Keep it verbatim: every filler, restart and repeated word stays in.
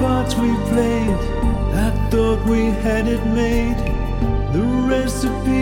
parts we played, I thought we had it made. The recipe